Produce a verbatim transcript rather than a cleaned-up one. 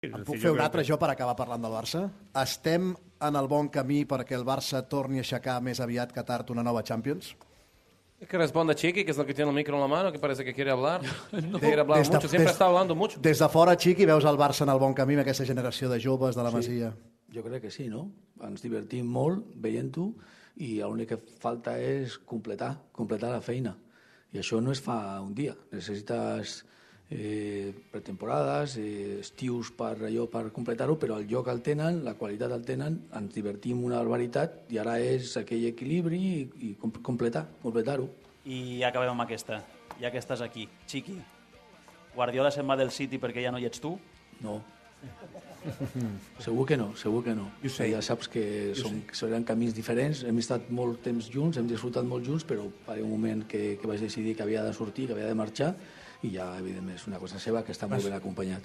Em puc fer un altre jo per acabar parlant del Barça? Estem en el bon camí perquè el Barça torni a aixecar més aviat que tard una nova Champions? Que responda Chiqui, que es el que tiene el micro en la mano, que parece que quiere hablar. No. Quiere hablar Des de- mucho, siempre des- está hablando mucho. Des de fora, Chiqui, veus el Barça en el bon camí amb aquesta generació de joves de la Masia? Jo crec que sí, no? Ens divertim molt veient-ho i l'únic que falta és completar, completar la feina. I això no es fa un dia. Necessites eh, pretemporades, eh, estius per allò per completar-ho, però el joc el tenen, la qualitat el tenen, ens divertim una barbaritat i ara és aquell equilibri i, i com- completar, completar-ho. I ja acabem amb aquesta, ja que estàs aquí. Chiqui, Guardiola se'n va del City perquè ja no hi ets tu? No. Segur que no, segur que no. Jo sé. Ja saps que són, seran camins diferents, hem estat molt temps junts, hem disfrutat molt junts, però va haver un moment que, que vaig decidir que havia de sortir, que havia de marxar, i ja, evidentment, és una cosa seva que està molt ben acompanyat.